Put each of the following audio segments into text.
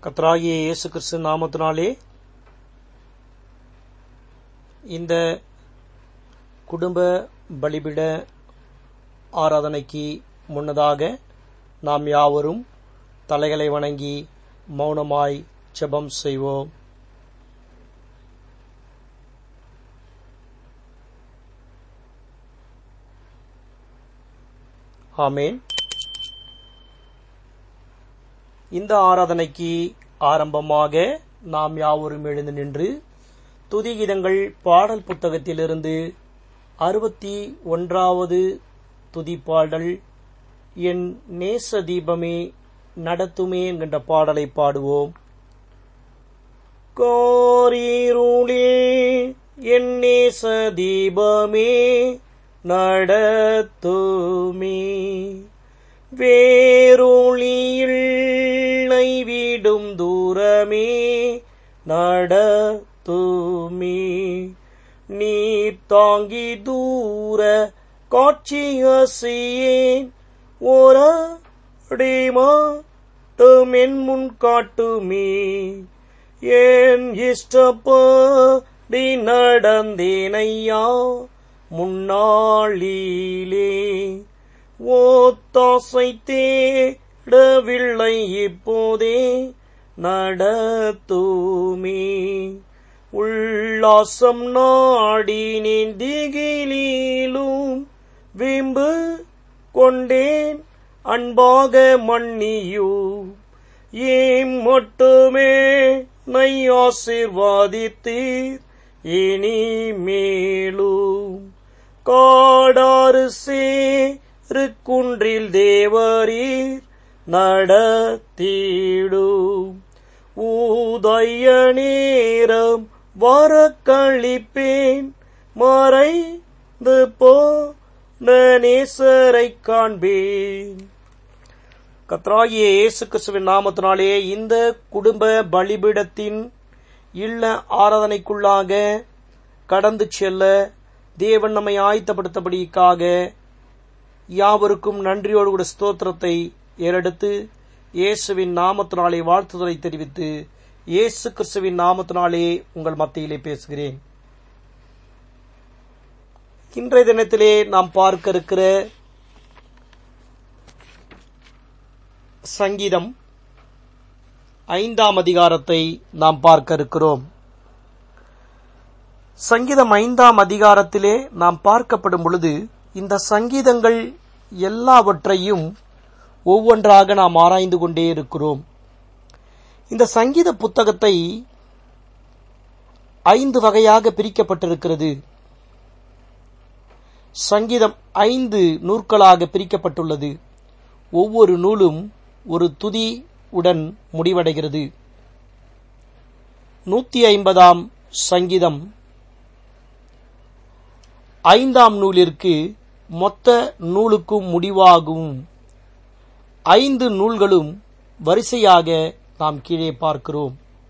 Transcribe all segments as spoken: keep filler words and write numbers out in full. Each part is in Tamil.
கர்த்தராகிய இயேசு கிறிஸ்து நாமத்தினாலே இந்த குடும்ப பலிபீட ஆராதனைக்கு முன்னதாக நாம் யாவரும் தலைகளை வணங்கி மௌனமாய் ஜெபம் செய்வோம். ஆமென். இந்த ஆராதனைக்கு ஆரம்பமாக நாம் யாவரும் எழுந்து நின்று துதிகீதங்கள் பாடல் புத்தகத்திலிருந்து அறுபத்தி ஒன்றாவது துதிப்பாடல் என் நேச தீபமே நடத்துமே என்கின்ற பாடலை பாடுவோம். கோரிருளே என் நேச தீபமே நடத்துமே, வேரொளியில் விடும் தூரமே நடத்துமே, நீர் தாங்கி தூர காட்சியேன் ஓரடிமாட்டும் என் முன் காட்டுமே, என் இஷ்டப்படி நடந்தேனையா முன்னாளிலே, ஓத்தாசை தேடவில்லை இப்போதே நடத்துமே, உல்லாசம் நாடினேன் திகிலிலும் வீம்பு கொண்டேன் அன்பாக மன்னியோ, ஏம் மட்டுமே நை ஆசீர்வாதித்தீர் இனிமேலும், காடாறு சேரு குன்றில் தேவரீர் நடத்திடும், ஊதய நேரம் வர கழிப்பேன் மறைந்து போன நேசரை காண்பேன். கர்த்தராகிய இயேசு கிறிஸ்துவின் நாமத்தினாலே இந்த குடும்ப பலிபீடத்தின் இல்ல ஆராதனைக்குள்ளாக கடந்து செல்ல தேவன் நம்மை ஆயத்தப்படுத்தபடிக்காக யாவருக்கும் நன்றியோடு கூட ஸ்தோத்திரத்தை ஏறெடுத்து இயேசுவின் நாமத்தினாலே வாழ்த்துதலை தெரிவித்து இயேசு கிறிஸ்துவின் நாமத்தினாலே உங்கள் மத்தியிலே பேசுகிறேன். இன்றைய தினத்திலே நாம் பார்க்க இருக்கிற சங்கீதம் ஐந்தாம் அதிகாரத்தை நாம் பார்க்க இருக்கிறோம். சங்கீதம் ஐந்தாம் அதிகாரத்திலே நாம் பார்க்கப்படும் பொழுது இந்த சங்கீதங்கள் எல்லாவற்றையும் ஒவ்வொன்றாக நாம் ஆராய்ந்து கொண்டே இருக்கிறோம். இந்த சங்கீத புத்தகத்தை ஐந்து வகையாக பிரிக்கப்பட்டிருக்கிறது. சங்கீதம் ஐந்து நூற்களாக பிரிக்கப்பட்டுள்ளது. ஒவ்வொரு நூலும் ஒரு துதி உடன் முடிவடைகிறது. நூத்தி ஐம்பதாம் சங்கீதம் ஐந்தாம் நூலிற்கு மொத்த நூலுக்கும் முடிவாகும். ஐந்து நூல்களும் வரிசையாக நாம் கீழே பார்க்கிறோம்.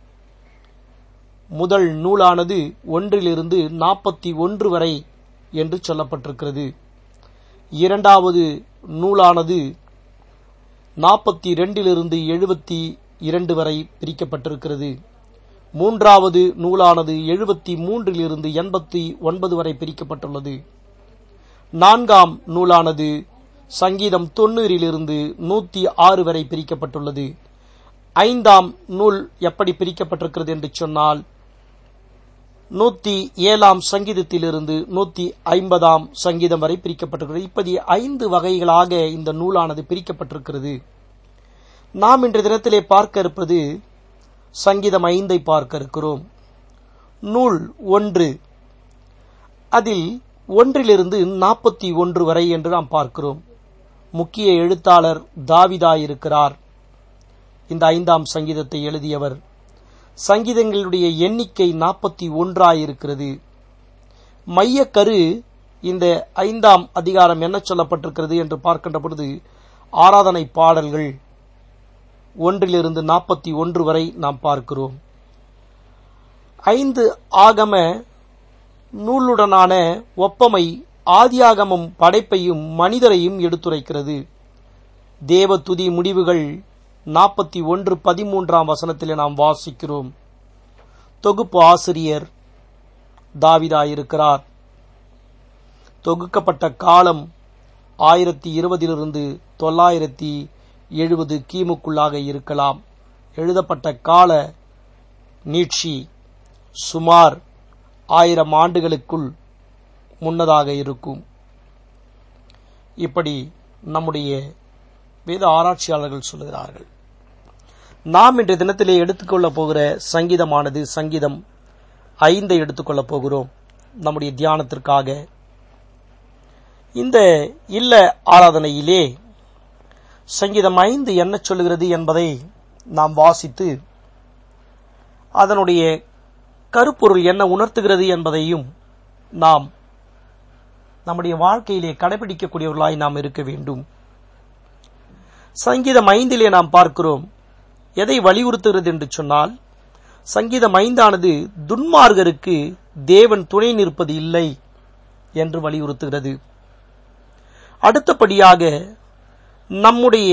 முதல் நூலானது ஒன்றிலிருந்து நாற்பத்தி ஒன்று வரை என்று சொல்லப்பட்டிருக்கிறது. இரண்டாவது நூலானது நாற்பத்தி இரண்டிலிருந்து எழுபத்தி இரண்டு வரை பிரிக்கப்பட்டிருக்கிறது. மூன்றாவது நூலானது எழுபத்தி மூன்றிலிருந்து எண்பத்தி ஒன்பது வரை பிரிக்கப்பட்டுள்ளது. நான்காம் நூலானது சங்கீதம் தொண்ணூறிலிருந்து நூத்தி ஆறு வரை பிரிக்கப்பட்டுள்ளது. ஐந்தாம் நூல் எப்படி பிரிக்கப்பட்டிருக்கிறது என்று சொன்னால் நூத்தி ஏழாம் சங்கீதத்திலிருந்து நூத்தி ஐம்பதாம் சங்கீதம் வரை பிரிக்கப்பட்டிருக்கிறது. இப்படி ஐந்து வகைகளாக இந்த நூலானது பிரிக்கப்பட்டிருக்கிறது. நாம் இன்றைய தினத்திலே பார்க்க இருப்பது சங்கீதம் ஐந்தை பார்க்க இருக்கிறோம். நூல் ஒன்று, அதில் ஒன்றிலிருந்து நாற்பத்தி ஒன்று வரை என்று நாம் பார்க்கிறோம். முக்கிய எழுத்தாளர் தாவீதாயிருக்கிறார். இந்த ஐந்தாம் சங்கீதத்தை எழுதியவர். சங்கீதங்களுடைய எண்ணிக்கை நாற்பத்தி ஒன்றாயிருக்கிறது. மையக்கரு இந்த ஐந்தாம் அதிகாரம் என்ன சொல்லப்பட்டிருக்கிறது என்று பார்க்கின்ற பொழுது ஆராதனை பாடல்கள் ஒன்றிலிருந்து நாற்பத்தி ஒன்று வரை நாம் பார்க்கிறோம். ஐந்து ஆகம நூலுடனான ஒப்பமை ஆதியாகமம் படைப்பையும் மனிதரையும் எடுத்துரைக்கிறது. தேவ துதி முடிவுகள் நாற்பத்தி ஒன்று பதிமூன்றாம் வசனத்திலே நாம் வாசிக்கிறோம். தொகுப்பு ஆசிரியர் தாவீதாயிருக்கிறார். தொகுக்கப்பட்ட காலம் ஆயிரத்தி இருபதிலிருந்து தொள்ளாயிரத்தி எழுபது கிமுக்குள்ளாக இருக்கலாம். எழுதப்பட்ட கால நீட்சி சுமார் ஆயிரம் ஆண்டுகளுக்குள் முன்னதாக இருக்கும். இப்படி நம்முடைய வேத ஆராய்ச்சியாளர்கள் சொல்கிறார்கள். நாம் இன்றைய தினத்திலே எடுத்துக்கொள்ளப் போகிற சங்கீதமானது சங்கீதம் ஐந்தை எடுத்துக்கொள்ளப் போகிறோம் நம்முடைய தியானத்திற்காக. இந்த இல்ல ஆராதனையிலே சங்கீதம் ஐந்து என்ன சொல்லுகிறது என்பதை நாம் வாசித்து அதனுடைய கருப்பொருள் என்ன உணர்த்துகிறது என்பதையும் நாம் நம்முடைய வாழ்க்கையிலே கடைபிடிக்கக்கூடியவர்களாய் நாம் இருக்க வேண்டும். சங்கீதம் ஐந்திலே நாம் பார்க்கிறோம் எதை வலியுறுத்துகிறது என்று சொன்னால், சங்கீதம் ஐந்தானது துன்மார்கருக்கு தேவன் துணை நிற்பது இல்லை என்று வலியுறுத்துகிறது. அடுத்தபடியாக நம்முடைய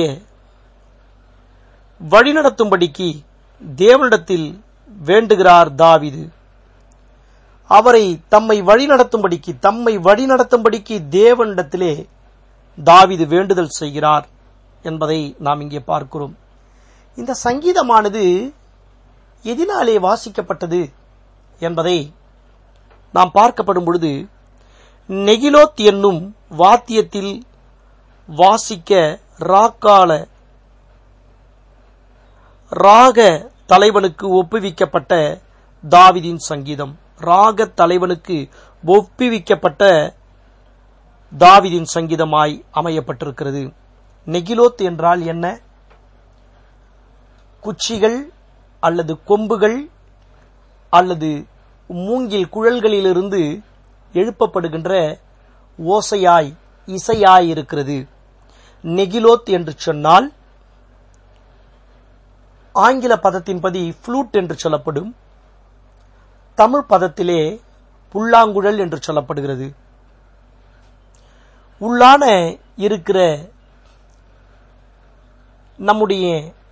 வழிநடத்தும்படிக்கு தேவனிடத்தில் வேண்டுகிறார் தாவீது. அவரை தம்மை வழிநடத்தும்படிக்கு தம்மை வழிநடத்தும்படிக்கு தேவனிடத்திலே தாவீது வேண்டுதல் செய்கிறார் என்பதை நாம் இங்கே பார்க்கிறோம். இந்த சங்கீதமானது எதினாலே வாசிக்கப்பட்டது என்பதை நாம் பார்க்கப்படும் பொழுது, நெகிலோத் என்னும் வாத்தியத்தில் வாசிக்க ராக்கால ராக தலைவனுக்கு ஒப்புவிக்கப்பட்ட தாவீதின் சங்கீதம். ராக தலைவனுக்கு ஒப்புவிக்கப்பட்ட தாவீதின் சங்கீதமாய் அமையப்பட்டிருக்கிறது. நெகிலோத் என்றால் என்ன? குச்சிகள் அல்லது கொம்புகள் அல்லது மூங்கில் குழல்களிலிருந்து எழுப்பப்படுகின்ற ஓசையாய் இசையாய் இருக்கிறது. நெகிலோத் என்று சொன்னால் ஆங்கில பதத்தின்படி ஃப்ளூட் என்று சொல்லப்படும். தமிழ் பதத்திலே புல்லாங்குழல் என்று சொல்லப்படுகிறது. உள்ளான இருக்கிற நம்முடைய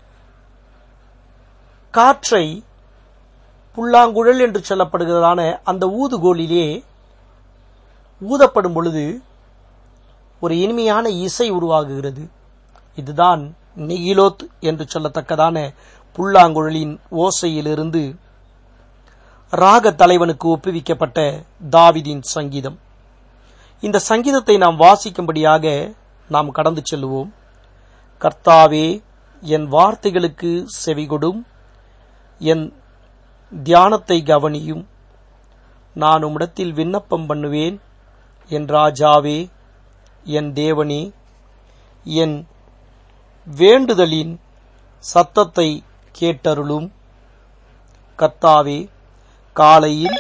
காற்றை புல்லாங்குழல் என்று சொல்லப்படுகிறதான அந்த ஊதுகோலிலே ஊதப்படும் பொழுது ஒரு இனிமையான இசை உருவாகுகிறது. இதுதான் நெகிலோத் என்று சொல்லத்தக்கதான புல்லாங்குழலின் ஓசையிலிருந்து ராக தலைவனுக்கு ஒப்புவிக்கப்பட்ட தாவீதின் சங்கீதம். இந்த சங்கீதத்தை நாம் வாசிக்கும்படியாக நாம் கடந்து செல்வோம். கர்த்தாவே, என் வார்த்தைகளுக்கு செவிகொடும், என் தியானத்தை கவனியும். நான் உம்மிடத்தில் விண்ணப்பம் பண்ணுவேன். என் ராஜாவே, என் தேவனே, என் வேண்டுதலின் சத்தத்தை கேட்டருளும். கர்த்தாவே, காலையில்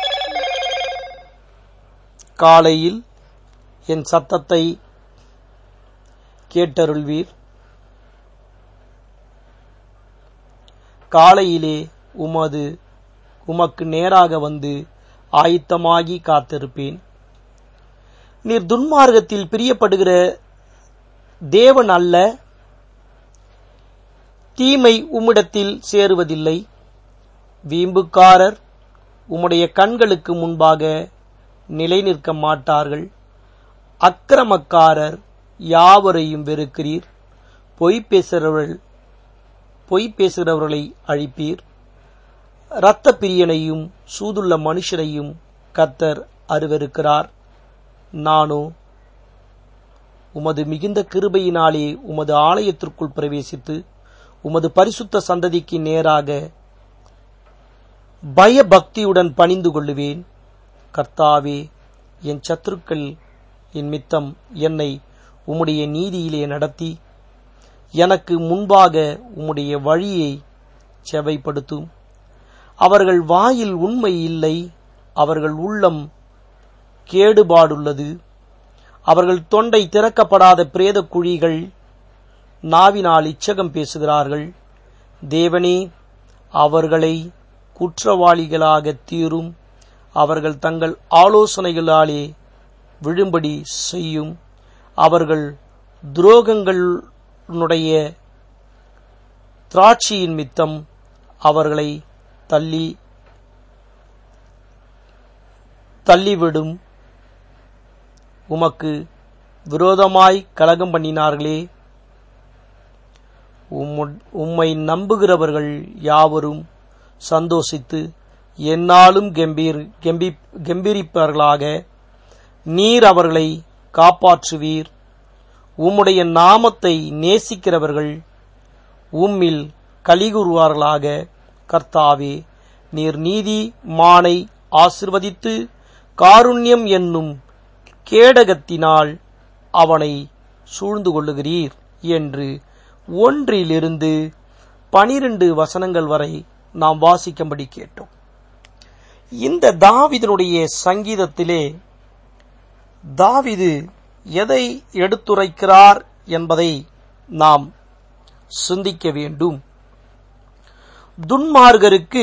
காலையில் என் சத்தத்தை கேட்டருள்வீர். காலையிலே உமது உமக்கு நேராக வந்து ஆயத்தமாகி காத்திருப்பேன். நீர் துன்மார்க்கத்தில் பிரியப்படுகிற தேவன் அல்ல. தீமை உம்மிடத்தில் சேருவதில்லை. வீம்புக்காரர் உம்முடைய கண்களுக்கு முன்பாக நிலை நிற்க மாட்டார்கள். அக்கிரமக்காரர் யாவரையும் வெறுக்கிறீர். பொய் பேசுகிறவர்கள் பொய் பேசுகிறவர்களை அழிப்பீர். இரத்த பிரியனையும் சூதுள்ள மனுஷரையும் கர்த்தர் அருவருக்கிறார். நானோ உமது மிகுந்த கிருபையினாலே உமது ஆலயத்திற்குள் பிரவேசித்து உமது பரிசுத்த சந்ததிக்கு நேராக பயபக்தியுடன் பணிந்து கொள்ளுவேன். கர்த்தாவே, என் சத்துருக்கள் என் மித்தம் என்னை உம்முடைய நீதியிலே நடத்தி எனக்கு முன்பாக உம்முடைய வழியை செவைப்படுத்தும். அவர்கள் வாயில் உண்மை இல்லை, அவர்கள் உள்ளம் கேடுபாடுள்ளது. அவர்கள் தொண்டை திறக்கப்படாத பிரேத குழிகள், நாவினால் இச்சகம் பேசுகிறார்கள். தேவனே, அவர்களை குற்றவாளிகளாக தீரும். அவர்கள் தங்கள் ஆலோசனைகளாலே விழும்படி செய்யும். அவர்கள் துரோகங்களுடைய திராட்சையின் மித்தம் அவர்களை தள்ளி தள்ளிவிடும். உமக்கு விரோதமாய் கலகம் பண்ணினார்களே, உம்மை நம்புகிறவர்கள் யாவரும் சந்தோஷித்து எந்நாளும் கம்பீர் கம்பீரிப்பார்களாக. நீர் அவர்களை காப்பாற்றுவீர். உம்முடைய நாமத்தை நேசிக்கிறவர்கள் உம்மில் கலிகூறுவார்களாக. கர்த்தாவே, நீர் நீதி மானை ஆசிர்வதித்து காருண்யம் என்னும் கேடகத்தினால் அவனை சூழ்ந்து கொள்ளுகிறீர் என்று ஒன்றிலிருந்து பனிரெண்டு வசனங்கள் வரை நாம் வாசிக்கும்படி கேட்டோம். இந்த தாவீதினுடைய சங்கீதத்திலே தாவீது எதை எடுத்துரைக்கிறார் என்பதை நாம் சிந்திக்க வேண்டும். துன்மார்கருக்கு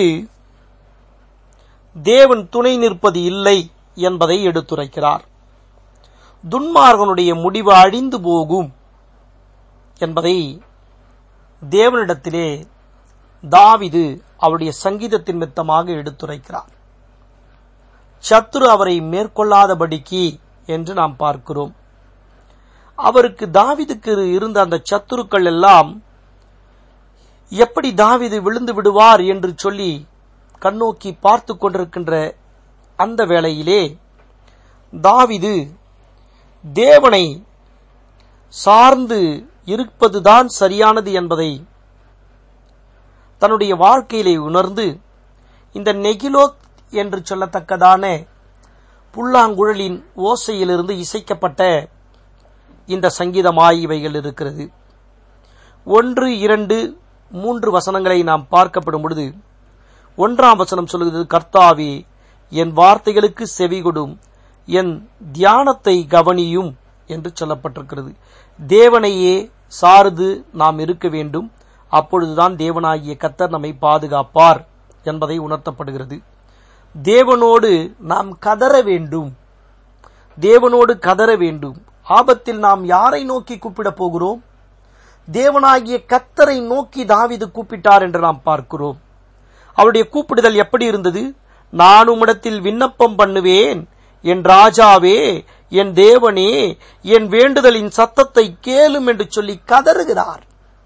தேவன் துணை நிற்பது இல்லை என்பதை எடுத்துரைக்கிறார். துன்மார்கனுடைய முடிவு அழிந்து போகும் என்பதை தேவனிடத்திலே தாவீது அவருடைய சங்கீதத்தின் மித்தமாக எடுத்துரைக்கிறார். சத்துரு அவரை மேற்கொள்ளாதபடிக்கு என்று நாம் பார்க்கிறோம். அவருக்கு தாவீதுக்கு இருந்த அந்த சத்துருக்கள் எல்லாம் எப்படி தாவீது விழுந்து விடுவார் என்று சொல்லி கண்ணோக்கி பார்த்து கொண்டிருக்கின்ற அந்த வேளையிலே தாவீது தேவனை சார்ந்து இருப்பதுதான் சரியானது என்பதை தன்னுடைய வாழ்க்கையிலே உணர்ந்து இந்த நெகிலோத் என்று சொல்லத்தக்கதான புல்லாங்குழலின் ஓசையிலிருந்து இசைக்கப்பட்ட இந்த சங்கீதமாய் இவைகள் இருக்கிறது. ஒன்று இரண்டு மூன்று வசனங்களை நாம் பார்க்கப்படும் பொழுது ஒன்றாம் வசனம் சொல்லுகிறது, கர்த்தாவே என் வார்த்தைகளுக்கு செவிகொடும், என் தியானத்தை கவனியும் என்று சொல்லப்பட்டிருக்கிறது. தேவனையே சார்ந்து நாம் இருக்க வேண்டும். அப்பொழுதுதான் தேவனாகிய கர்த்தர் நம்மை பாதுகாப்பார் என்பதை உணர்த்தப்படுகிறது. தேவனோடு நாம் கதற வேண்டும். தேவனோடு கதற வேண்டும். ஆபத்தில் நாம் யாரை நோக்கி கூப்பிடப் போகிறோம்? தேவனாகிய கர்த்தரை நோக்கி தாவீது கூப்பிட்டார் என்று நாம் பார்க்கிறோம். அவருடைய கூப்பிடுதல் எப்படி இருந்தது? நான் உம்மிடத்தில் விண்ணப்பம் பண்ணுவேன், என் ராஜாவே, என் தேவனே, என் வேண்டுதலின் சத்தத்தை கேளும் என்று சொல்லி கதறுகிறார்.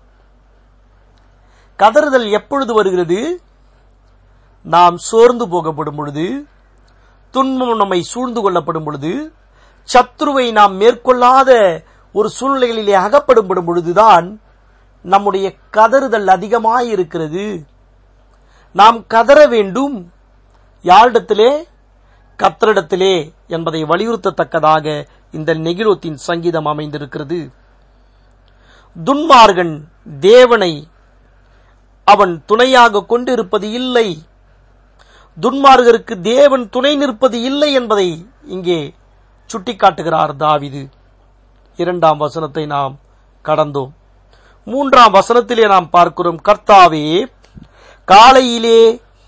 கதறுதல் எப்பொழுது வருகிறது? நாம் சோர்ந்து போகப்படும் பொழுது, துன்பம் நம்மை சூழ்ந்து கொள்ளப்படும் பொழுது, சத்ருவை நாம் மேற்கொள்ளாத ஒரு சூழ்நிலைகளிலே அகப்படும் பொழுதுதான் நம்முடைய கதறுதல் அதிகமாயிருக்கிறது. நாம் கதற வேண்டும். யாரிடத்திலே? கர்த்தரிடத்திலே என்பதை வலியுறுத்தத்தக்கதாக இந்த நெகிலோத்தின் சங்கீதம் அமைந்திருக்கிறது. துன்மார்கன் தேவனை அவன் துணையாக கொண்டிருப்பது இல்லை. துன்மார்கருக்கு தேவன் துணை நிற்பது இல்லை என்பதை இங்கே சுட்டிக்காட்டுகிறார் தாவீது. இரண்டாம் வசனத்தை நாம் கடந்தோம். மூன்றாம் வசனத்திலே நாம் பார்க்கிறோம், கர்த்தாவே காலையிலே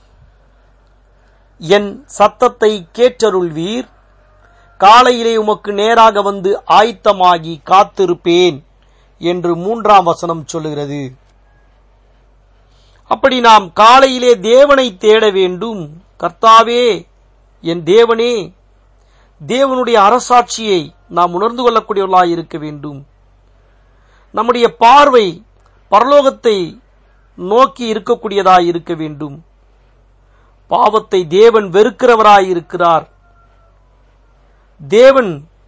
என் சத்தத்தை கேட்டருள்வீர், காலையிலே உமக்கு நேராக வந்து ஆயத்தமாகி காத்திருப்பேன் என்று மூன்றாம் வசனம் சொல்லுகிறது. அப்படி நாம் காலையிலே தேவனை தேட வேண்டும். கர்த்தாவே என் தேவனே, தேவனுடைய அரசாட்சியை நாம் உணர்ந்து கொள்ளக்கூடியவர்களாய் இருக்க வேண்டும். நம்முடைய பார்வை பரலோகத்தை நோக்கி இருக்கக்கூடியதாய் இருக்க வேண்டும். பாவத்தை தேவன் வெறுக்கிறவராய் இருக்கிறார். தேவன்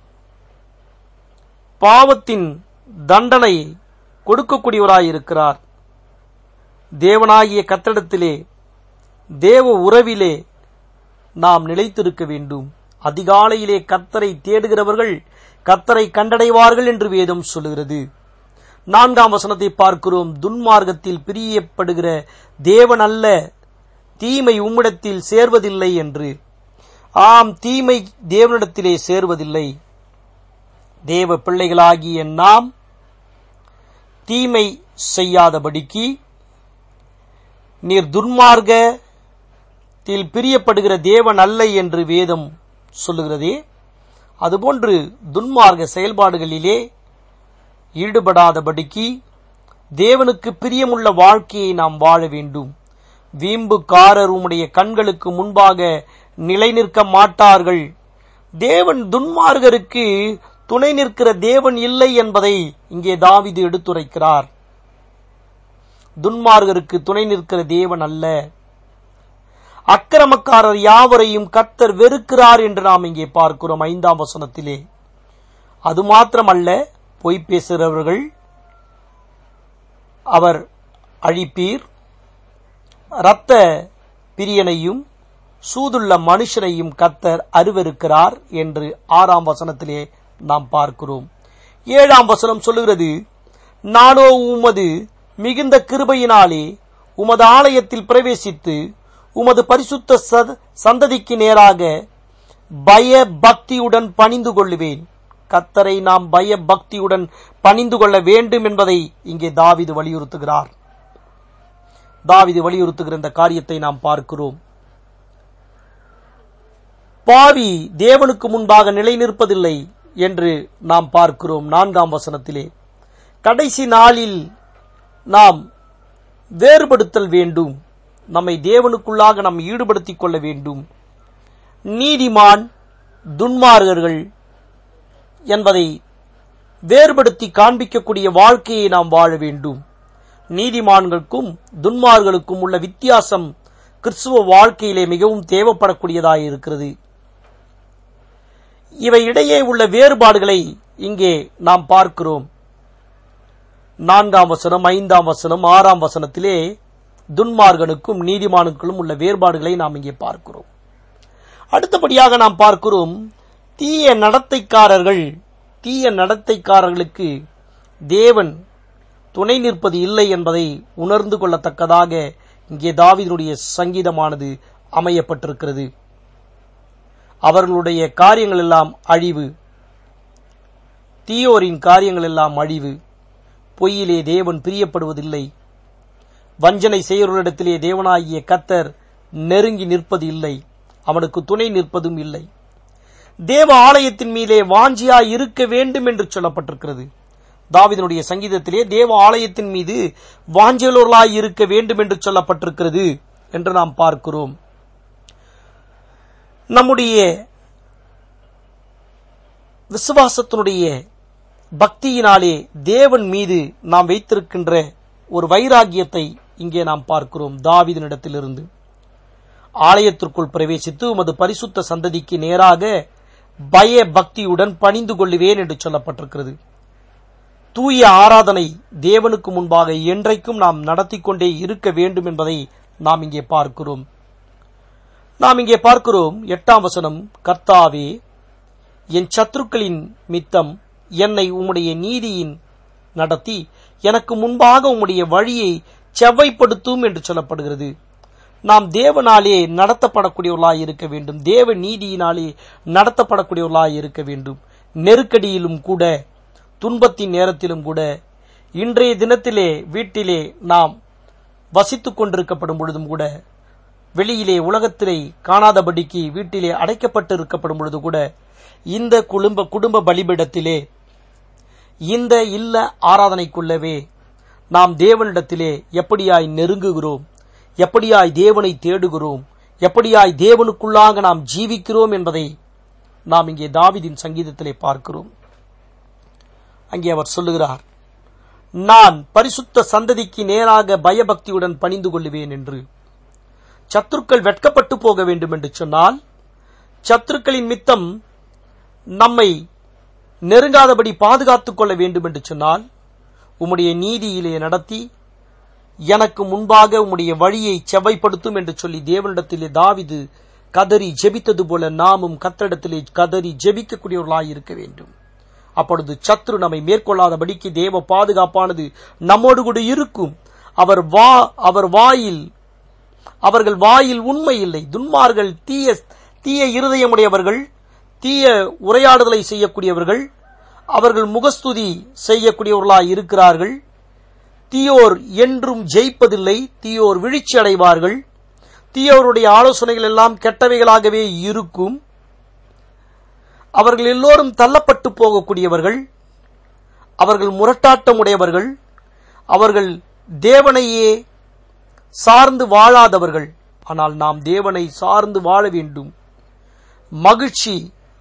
பாவத்தின் தண்டனை கொடுக்கக்கூடியவராய் இருக்கிறார். தேவனாகிய கர்த்தரிடத்திலே தேவ உறவிலே நாம் நிலைத்திருக்க வேண்டும். அதிகாலையிலே கர்த்தரை தேடுகிறவர்கள் கர்த்தரை கண்டடைவார்கள் என்று வேதம் சொல்லுகிறது. நான்காம் வசனத்தை பார்க்கிறோம், துன்மார்க்கத்தில் பிரியப்படுகிற தேவன் அல்ல, தீமை உம்மிடத்தில் சேர்வதில்லை என்று. ஆம், தீமை தேவனிடத்திலே சேர்வதில்லை. தேவ பிள்ளைகளாகிய நாம் தீமை செய்யாதபடிக்கு நீர் துன்மார்க்கத்தில் பிரியப்படுகிற தேவன் அல்ல என்று வேதம் சொல்லுகிறதே, அதுபோன்று துன்மார்க்க செயல்பாடுகளிலே ஈடுபடாதபடிக்கு தேவனுக்கு பிரியமுள்ள வாழ்க்கையை நாம் வாழ வேண்டும். வீம்புக்காரர் உம்முடைய கண்களுக்கு முன்பாக நிலை நிற்க மாட்டார்கள். தேவன் துன்மார்கருக்கு துணை நிற்கிற தேவன் இல்லை என்பதை இங்கே தாவீது எடுத்துரைக்கிறார். துன்மார்கருக்கு துணை நிற்கிற தேவன் அல்ல. அக்கிரமக்காரர் யாவரையும் கர்த்தர் வெறுக்கிறார் என்று நாம் இங்கே பார்க்கிறோம் ஐந்தாம் வசனத்திலே. அது மாத்திரமல்ல, பொய் பேசுகிறவர்கள் அவர் அழிப்பீர், இரத்த பிரியனையும் சூதுள்ள மனுஷனையும் கர்த்தர் அருவருக்கிறார் என்று ஆறாம் வசனத்திலே நாம் பார்க்கிறோம். ஏழாம் வசனம் சொல்லுகிறது, நானோ உமது மிகுந்த கிருபையினாலே உமது ஆலயத்தில் பிரவேசித்து உமது பரிசுத்த சந்ததிக்கு நேராக பய பக்தியுடன் பணிந்து கொள்ளுவேன். கர்த்தரை நாம் பய பக்தியுடன் பணிந்து கொள்ள வேண்டும் என்பதை இங்கே தாவீது வலியுறுத்துகிறார். தாவீது வலியுறுத்துகிற இந்த காரியத்தை நாம் பார்க்கிறோம். பாவி தேவனுக்கு முன்பாக நிலை நிற்பதில்லை என்று நாம் பார்க்கிறோம் நான்காம் வசனத்திலே. கடைசி நாளில் நாம் வேறுபடுத்தல் வேண்டும். நம்மை தேவனுக்குள்ளாக நாம் ஈடுபடுத்திக் கொள்ள வேண்டும். நீதிமான் துன்மார்கர்கள் என்பதை வேறுபடுத்தி காண்பிக்கக்கூடிய வாழ்க்கையை நாம் வாழ வேண்டும். நீதிமான்களுக்கும் துன்மார்களுக்கும் உள்ள வித்தியாசம் கிறிஸ்துவ வாழ்க்கையிலே மிகவும் தேவைப்படக்கூடியதாக இருக்கிறது. இவை இடையே உள்ள வேறுபாடுகளை இங்கே நாம் பார்க்கிறோம். நான்காம் வசனம், ஐந்தாம் வசனம், ஆறாம் வசனத்திலே துன்மார்கனுக்கும் நீதிமானுக்கும் உள்ள வேறுபாடுகளை நாம் இங்கே பார்க்கிறோம். அடுத்தபடியாக நாம் பார்க்கிறோம், தீய நடத்தைக்காரர்கள் தீய நடத்தைக்காரர்களுக்கு தேவன் துணை நிற்பது இல்லை என்பதை உணர்ந்து கொள்ளத்தக்கதாக இங்கே தாவீதுடைய சங்கீதமானது அமையப்பட்டிருக்கிறது. அவர்களுடைய காரியங்கள் எல்லாம் அழிவு, தீயோரின் காரியங்கள் எல்லாம் அழிவு. பொய்யிலே தேவன் பிரியப்படுவதில்லை. வஞ்சனை செய்கிறவர்களிடத்திலே தேவனாகிய கர்த்தர் நெருங்கி நிற்பது இல்லை, அவனுக்கு துணை நிற்பதும் இல்லை. தேவ ஆலயத்தின் மீதே வாஞ்சியாய் இருக்க வேண்டும் என்று சொல்லப்பட்டிருக்கிறது. தாவீதுடைய சங்கீதத்திலே தேவ ஆலயத்தின் மீது வாஞ்சியுள்ளவர்களாய் இருக்க வேண்டும் என்று சொல்லப்பட்டிருக்கிறது என்று நாம் பார்க்கிறோம். நம்முடைய விசுவாசத்தினுடைய பக்தியினாலே தேவன் மீது நாம் வைத்திருக்கின்ற ஒரு வைராகியத்தை இங்கே நாம் பார்க்கிறோம். தாவீதினிடத்திலிருந்து ஆலயத்திற்குள் பிரவேசித்து உமது பரிசுத்த சந்ததிக்கு நேராக பய பக்தியுடன் பணிந்து கொள்ளுவேன் என்று சொல்லப்பட்டிருக்கிறது. தூய ஆராதனை தேவனுக்கு முன்பாக என்றைக்கும் நாம் நடத்தி கொண்டே இருக்க வேண்டும் என்பதை நாம் இங்கே பார்க்கிறோம். நாம் இங்கே பார்க்கிறோம் எட்டாம் வசனம், கர்த்தாவே என் சத்துருக்களின் மித்தம் என்னை உம்முடைய நீதியின் நடத்தி எனக்கு முன்பாக உம்முடைய வழியை செவ்வைப்படுத்தும் என்று சொல்லப்படுகிறது. நாம் தேவனாலே நடத்தப்படக்கூடியவர்களாய் இருக்க வேண்டும். தேவ நீதியினாலே நடத்தப்படக்கூடியவர்களாய் இருக்க வேண்டும். நெருக்கடியிலும் கூட, துன்பத்தின் நேரத்திலும் கூட, இன்றைய தினத்திலே வீட்டிலே நாம் வசித்துக் கொண்டிருக்கப்படும் பொழுதும் கூட, வெளியிலே உலகத்திலே காணாதபடிக்கு வீட்டிலே அடைக்கப்பட்டு இருக்கப்படும் பொழுது கூட, இந்த குடும்ப குடும்ப பலிபீடத்திலே, இந்த இல்ல ஆராதனைக்குள்ளவே நாம் தேவனிடத்திலே எப்படியாய் நெருங்குகிறோம், எப்படியாய் தேவனை தேடுகிறோம், எப்படியாய் தேவனுக்குள்ளாக நாம் ஜீவிக்கிறோம் என்பதை நாம் இங்கே தாவீதின் சங்கீதத்திலே பார்க்கிறோம். அங்கே அவர் சொல்லுகிறார், நான் பரிசுத்த சந்ததிக்கு நேராக பயபக்தியுடன் பணிந்து கொள்ளுவேன் என்று. சத்துருக்கள் வெட்கப்பட்டு போக வேண்டும் என்று சொன்னால், சத்துருக்களின் மித்தம் நம்மை நெருங்காதபடி பாதுகாத்துக் கொள்ள வேண்டும் என்று சொன்னால், உம்முடைய நீதியிலே நடத்தி எனக்கு முன்பாக உம்முடைய வழியை செவ்வைப்படுத்தும் என்று சொல்லி தேவனிடத்திலே தாவீது கதறி ஜெபித்தது போல நாமும் கர்த்தரிடத்திலே கதறி ஜெபிக்கக்கூடியவர்களாய் இருக்க வேண்டும். அப்பொழுது சத்ரு நம்மை மேற்கொள்ளாதபடிக்கு தேவ பாதுகாப்பானது நம்மோடு கூட இருக்கும். அவர் வா அவர் வாயில் அவர்கள் வாயில் உண்மை இல்லை. துன்மார்கள் தீய தீய இருதயமுடையவர்கள், தீய உரையாடுதலை செய்யக்கூடியவர்கள், அவர்கள் முகஸ்துதி செய்யக்கூடியவர்களாய் இருக்கிறார்கள். தீயோர் என்றும் ஜெயிப்பதில்லை. தீயோர் வீழ்ச்சி அடைவார்கள். தீயோருடைய ஆலோசனைகள் எல்லாம் கெட்டவைகளாகவே இருக்கும். அவர்கள் எல்லோரும் தள்ளப்பட்டு போகக்கூடியவர்கள், அவர்கள் முரட்டாட்டம் உடையவர்கள், அவர்கள் தேவனையே சார்ந்து வாழாதவர்கள். ஆனால் நாம் தேவனை சார்ந்து வாழ வேண்டும். மகிழ்ச்சி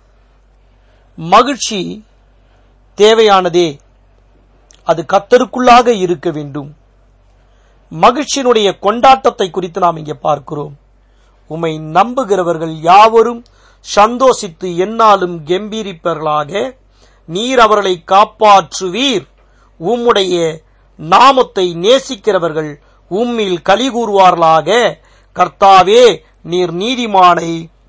மகிழ்ச்சி தேவையானதே, அது கர்த்தருக்குள்ளாக இருக்க வேண்டும். மகிழ்ச்சியினுடைய கொண்டாட்டத்தை குறித்து நாம் இங்கே பார்க்கிறோம். உம்மை நம்புகிறவர்கள் யாவரும் சந்தோஷித்து எந்நாளும் கெம்பீரிப்பவர்களாக. நீர் அவர்களை காப்பாற்றுவீர். உம்முடைய நாமத்தை நேசிக்கிறவர்கள் உம்மில் களி கூறுவார்களாக. கர்த்தாவே, நீர் நீதிமானை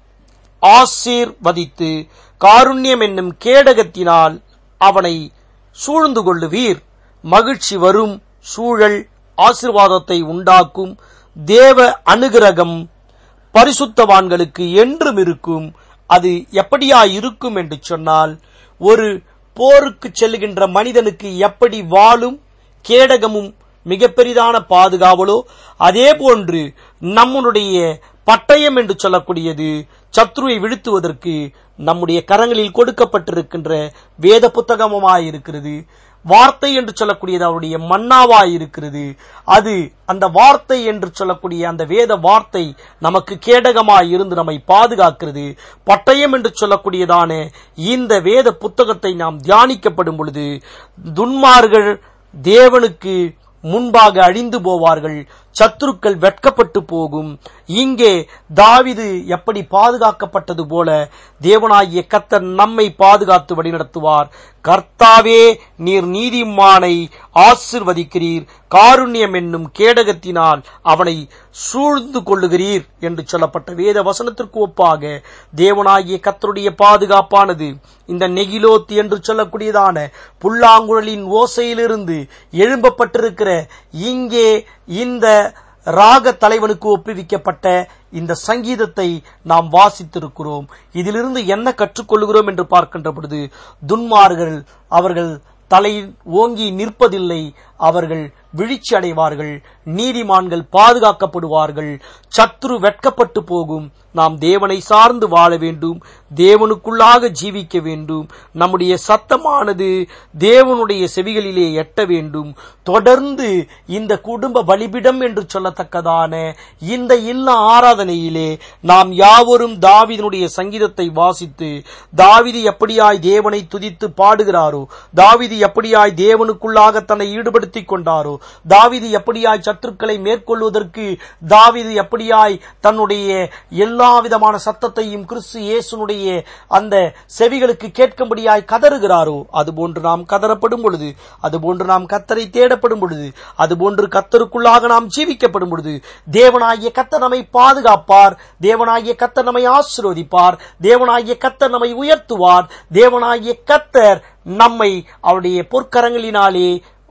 ஆசீர்வதித்து காருண்யம் என்னும் கேடகத்தினால் அவனை சூழ்ந்து கொள்ளுவீர். மகிழ்ச்சி வரும் சூழல் ஆசீர்வாதத்தை உண்டாக்கும். தேவ அனுகிரகம் பரிசுத்தவான்களுக்கு என்றும் இருக்கும். அது எப்படியா இருக்கும் என்று சொன்னால், ஒரு போருக்கு செல்லுகின்ற மனிதனுக்கு எப்படி வாளும் கேடகமும் மிக பெரிதான பாதுகாவலோ, அதே போன்று நம்முடைய பட்டயம் என்று சொல்லக்கூடியது சத்ருவை வீழ்த்துவதற்கு நம்முடைய கரங்களில் கொடுக்கப்பட்டிருக்கின்ற வேத புத்தகமாயிருக்கிறது. வார்த்தை என்று சொல்லக்கூடியது அவருடைய மன்னாவாயிருக்கிறது. அது அந்த வார்த்தை என்று சொல்லக்கூடிய அந்த வேத வார்த்தை நமக்கு கேடகமாய் இருந்து நம்மை பாதுகாக்கிறது. பட்டயம் என்று சொல்லக்கூடியதான இந்த வேத புத்தகத்தை நாம் தியானிக்கப்படும் பொழுது துன்மார்கள் தேவனுக்கு முன்பாக அழிந்து போவார்கள், சத்துருக்கள் வெட்கப்பட்டு போகும். இங்கே தாவீது எப்படி பாதுகாக்கப்பட்டது போல தேவனாகிய கர்த்தர் நம்மை பாதுகாத்து வழிநடத்துவார். கர்த்தாவே, நீர் நீதிமானை ஆசீர்வதிக்கிறீர், காருண்யம் என்னும் கேடகத்தினால் அவனை சூழ்ந்து கொள்ளுகிறீர் என்று சொல்லப்பட்ட வேத வசனத்திற்கு ஒப்பாக தேவனாகிய கர்த்தருடைய பாதுகாப்பானது இந்த நெகிலோத் என்று சொல்லக்கூடியதான புல்லாங்குழலின் ஓசையிலிருந்து எழும்பப்பட்டிருக்கிற இங்கே இந்த ராக தலைவனுக்கு ஒப்புவிக்கப்பட்ட இந்த சங்கீதத்தை நாம் வாசித்திருக்கிறோம். இதிலிருந்து என்ன கற்றுக்கொள்கிறோம் என்று பார்க்கின்ற பொழுது, துன்மார்கள் அவர்கள் தலை ஓங்கி நிற்பதில்லை, அவர்கள் வீழ்ச்சி அடைவார்கள். நீதிமான்கள் பாதுகாக்கப்படுவார்கள். சத்ரு வெட்கப்பட்டு போகும். நாம் தேவனை சார்ந்து வாழ வேண்டும், தேவனுக்குள்ளாக ஜீவிக்க வேண்டும். நம்முடைய சத்தமானது தேவனுடைய செவிகளிலே எட்ட வேண்டும். தொடர்ந்து இந்த குடும்ப பலிபிடம் என்று சொல்லத்தக்கதான இந்த இல்ல ஆராதனையிலே நாம் யாவரும் தாவீதினுடைய சங்கீதத்தை வாசித்து, தாவீது எப்படியாய் தேவனை துதித்து பாடுகிறாரோ, தாவீது எப்படியாய் தேவனுக்குள்ளாக தன்னை ஈடுபடுத்திக் கொண்டாரோ, தாவீது எப்படியாய் சத்துருக்களை மேற்கொள்வதற்கு தாவீது எப்படியாய் தன்னுடைய எல்லா விதமான சத்தத்தையும் கிறிஸ்து இயேசுனுடைய அந்த செவிகளுக்கு கேட்கும்படியாய் கதறுகிறாரோ, அதுபோன்று நாம் கதறப்படும் பொழுது, அதுபோன்று நாம் கர்த்தரை தேடப்படும் பொழுது, அதுபோன்று கர்த்தருக்குள்ளாக நாம் ஜீவிக்கப்படும் பொழுது தேவனாகிய கர்த்தர் நம்மை பாதுகாப்பார், தேவனாகிய கர்த்தர் நம்மை ஆசீர்வதிப்பார், தேவனாகிய கர்த்தர் நம்மை உயர்த்துவார், தேவனாகிய கர்த்தர் நம்மை அவருடைய பொற்கரங்களினாலே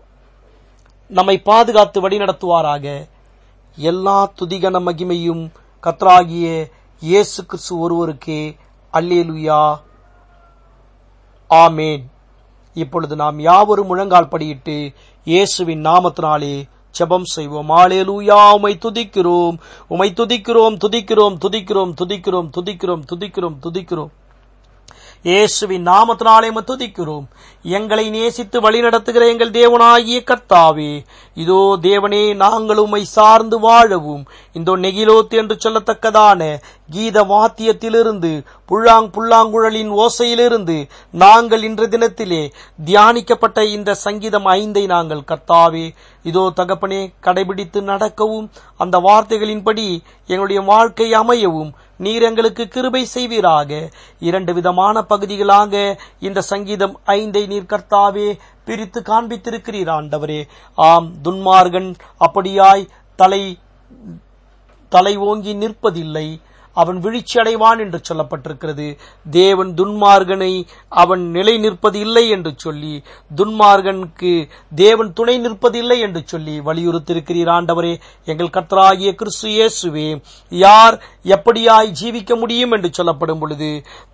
நம்மை பாதுகாத்து வழி நடத்துவாராக. எல்லா துதிகன மகிமையும் கர்த்தராகிய இயேசு கிறிஸ்து ஒருவருக்கே. அல்லேலூயா, ஆமேன். இப்பொழுது நாம் யாவரும் முழங்கால் படியிட்டு இயேசுவின் நாமத்தினாலே ஜெபம் செய்வோம். அல்லேலூயா, உம்மை துதிக்கிறோம், உம்மை துதிக்கிறோம், துதிக்கிறோம், துதிக்கிறோம், துதிக்கிறோம், துதிக்கிறோம், துதிக்கிறோம், துதிக்கிறோம். இயேசுவின் நாமத்தினாலே துதிக்கிறோம். எங்களை நேசித்து வழி நடத்துகிற எங்கள் தேவனாகிய கர்த்தாவே, இதோ தேவனே, நாங்கள் உம்மை சார்ந்து வாழவும் இந்த நெகிலோத் என்று சொல்லத்தக்கதான கீத வாத்தியத்திலிருந்து புல்லாங் புல்லாங்குழலின் ஓசையிலிருந்து நாங்கள் இன்று தினத்திலே தியானிக்கப்பட்ட இந்த சங்கீதம் ஐந்தை நாங்கள் கர்த்தாவே இதோ தகப்பனே கடைபிடித்து நடக்கவும், அந்த வார்த்தைகளின்படி எங்களுடைய வாழ்க்கை அமையவும் நீர் எங்களுக்கு கிருபை செய்வீராக. இரண்டு விதமான பகுதிகளாக இந்த சங்கீதம் ஐந்தை நீர் கர்த்தாவே பிரித்து காண்பித்திருக்கிறீர் ஆண்டவரே. ஆம், துன்மார்கன் அப்படியாய் தலை தலை ஓங்கி நிற்பதில்லை, அவன் வீழ்ச்சி அடைவான் என்று சொல்லப்பட்டிருக்கிறது. தேவன் துன்மார்கனை அவன் நிலை நிற்பது இல்லை என்று சொல்லி, துன்மார்கனுக்கு தேவன் துணை நிற்பதில்லை என்று சொல்லி வலியுறுத்தியிருக்கிறீர் ஆண்டவரே. எங்கள் கர்த்தராகிய கிறிஸ்து இயேசுவே, யார் எப்படியாய் ஜீவிக்க முடியும் என்று சொல்லப்படும் பொழுது